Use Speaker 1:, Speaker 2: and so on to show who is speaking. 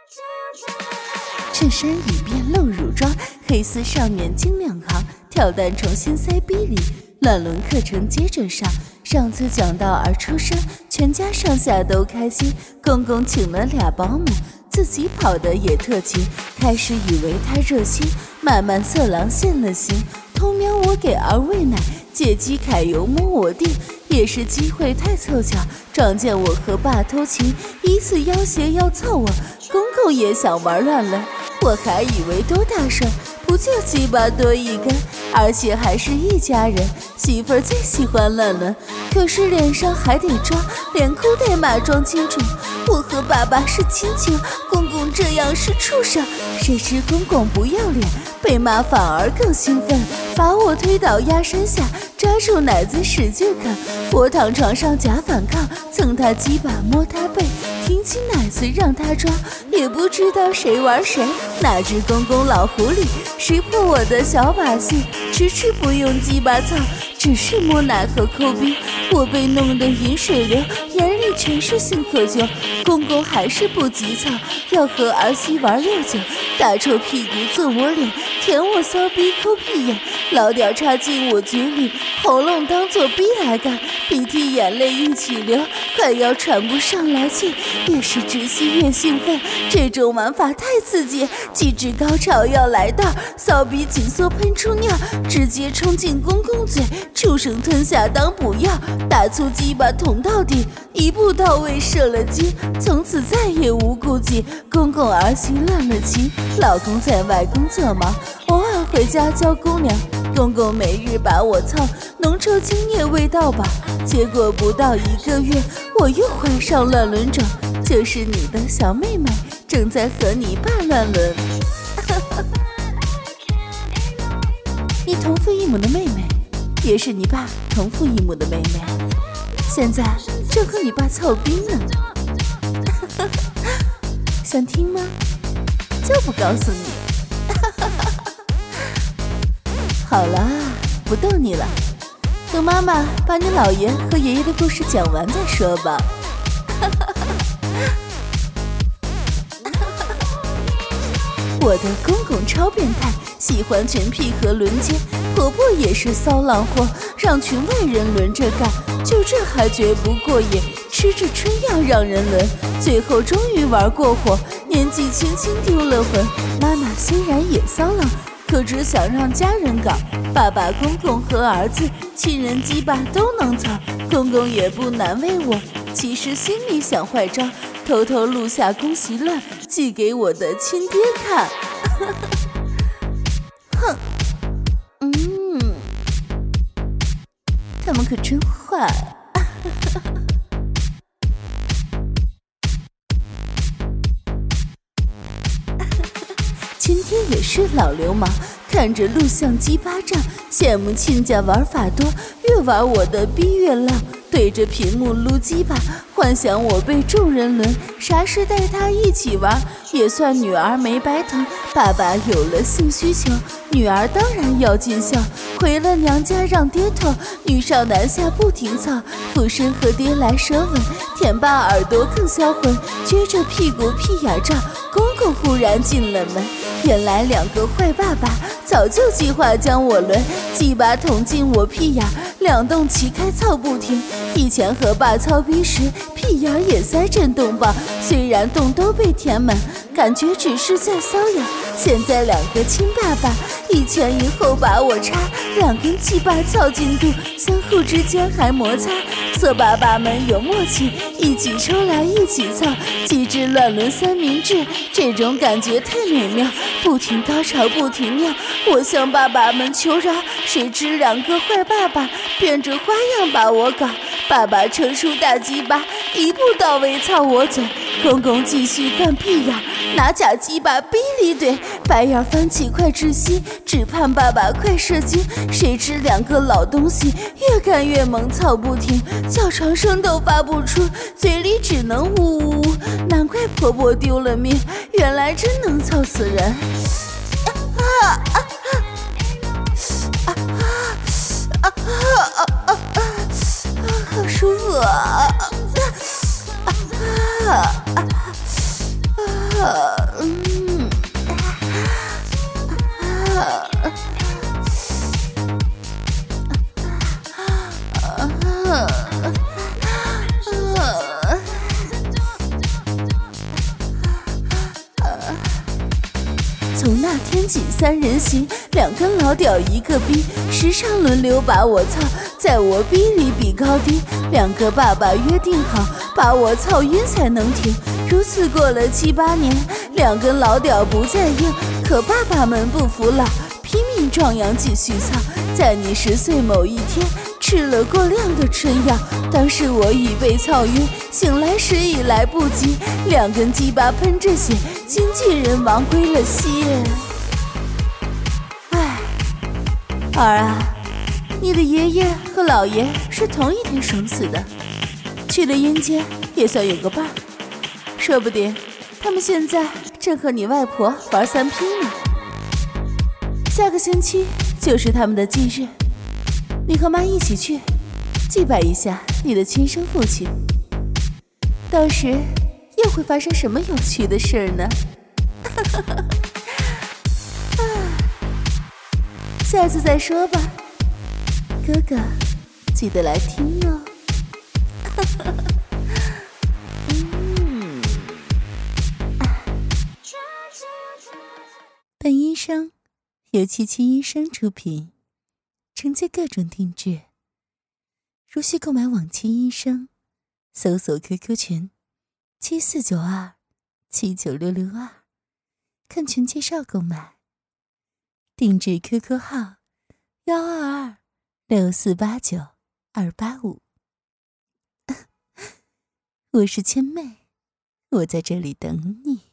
Speaker 1: 衬衫里边露乳装，黑丝上面精两行，跳蛋重新塞逼里，乱伦课程接着上。上次讲到儿出生，全家上下都开心，公公请了2保姆，自己跑得也特勤。开始以为他热心，慢慢色狼现了形，偷瞄我给儿喂奶，借机揩油摸我腚。也是机会太凑巧，撞见我和爸偷情，疑似要挟要凑我，公公也想玩乱伦，我还以为多大事，不就鸡巴多一根，而且还是一家人，媳妇儿最喜欢乱伦，可是脸上还得装，连哭带骂装清楚，我和爸爸是亲情，公公这样是畜生。谁知公公不要脸，被骂反而更兴奋，把我推倒压山下，抓住奶子使劲啃，我躺床上假反抗，蹭他鸡巴摸他背，挺起奶子让他抓，也不知道谁玩谁，哪知公公老狐狸识破我的小把戏，迟迟不用鸡巴操，只是摸奶和抠逼，我被弄得饮水流，眼里全是性渴求，公公还是不急躁，要和儿媳玩6九，大臭屁股坐我脸，舔我骚逼抠屁眼，老屌插进我嘴里，喉咙当作逼来干，鼻涕眼泪一起流，快要喘不上来气，越是窒息越兴奋，这种玩法太刺激，极致高潮要来到，骚逼紧缩喷出尿，直接冲进公公嘴，畜生吞下当补药，大粗鸡巴捅到底，一步到位射了精，从此再也无顾忌，公公儿媳乱了情，老公在外工作忙，偶尔回家教姑娘，公公每日把我操，浓稠精液味道吧，结果不到1个月，我又怀上乱伦种，就是你的小妹妹正在和你爸乱伦。你同父异母的妹妹，也是你爸同父异母的妹妹，现在正和你爸操逼呢。想听吗？就不告诉你。好了，不逗你了，等妈妈把你姥爷和爷爷的故事讲完再说吧。我的公公超变态，喜欢群癖和轮奸，婆婆也是骚浪货，让群外人轮着干，就这还觉不过瘾，吃着春药让人轮，最后终于玩过火，年纪轻轻丢了魂。妈妈虽然也骚浪，可只想让家人搞，爸爸、公公和儿子亲人鸡巴都能操，公公也不难为我，其实心里想坏招，偷偷录下恭喜乱寄给我的亲爹看。哼，他们可真坏。亲爹也是老流氓，看着录像机巴掌，羡慕亲家玩法多，越玩我的逼越浪，对着屏幕撸鸡巴，幻想我被众人轮，啥时带他一起玩，也算女儿没白疼。爸爸有了性需求，女儿当然要尽孝，回了娘家让爹透，女上男下不停操，俯身和爹来舌吻，舔爸耳朵更销魂，撅着屁股屁眼照，公公忽然进了门，原来2个坏爸爸早就计划将我轮，鸡巴捅进我屁眼，2洞齐开操不停。以前和爸操逼时，屁眼也塞震动棒，虽然洞都被填满，感觉只是在瘙痒。现在2个亲爸爸一前一后把我插，2根鸡巴操进肚，相互之间还摩擦，色爸爸们有默契，一起抽来一起操，机智乱伦三明治，这种感觉太美妙，不停高潮不停尿，我向爸爸们求饶，谁知2个坏爸爸变着花样把我搞，爸爸扯出大鸡巴，一步到位操我嘴，公公继续干屁眼，拿假鸡巴逼里怼，白眼翻起快窒息，只盼爸爸快射精，谁知2个老东西越干越猛，操不停，叫床声都发不出，嘴里只能呜呜呜，难怪婆婆丢了命，原来真能操死人。好舒服啊！ 从那天起3人行，2根老屌1个逼，时常轮流把我操，在我逼里比高低。2个爸爸约定好，把我操晕才能停。如此过了7、8年，2根老屌不再硬，可爸爸们不服老，拼命壮阳继续操。在你10岁某一天，吃了过量的春药，当时我已被操晕，醒来时已来不及，2根鸡巴喷着血，经纪人忙归了西。唉，儿啊，你的爷爷和老爷是同一天生死的，去了阴间也算有个伴儿，说不定他们现在正和你外婆玩3拼呢。下个星期就是他们的忌日，你和妈一起去祭拜一下你的亲生父亲，到时又会发生什么有趣的事儿呢？下次再说吧，哥哥记得来听哦。本医生由77医生出品，承接各种定制。如需购买往期医生，搜索 QQ 群7492796662，看群介绍购买。定制 QQ 号1226489-285。我是千妹，我在这里等你。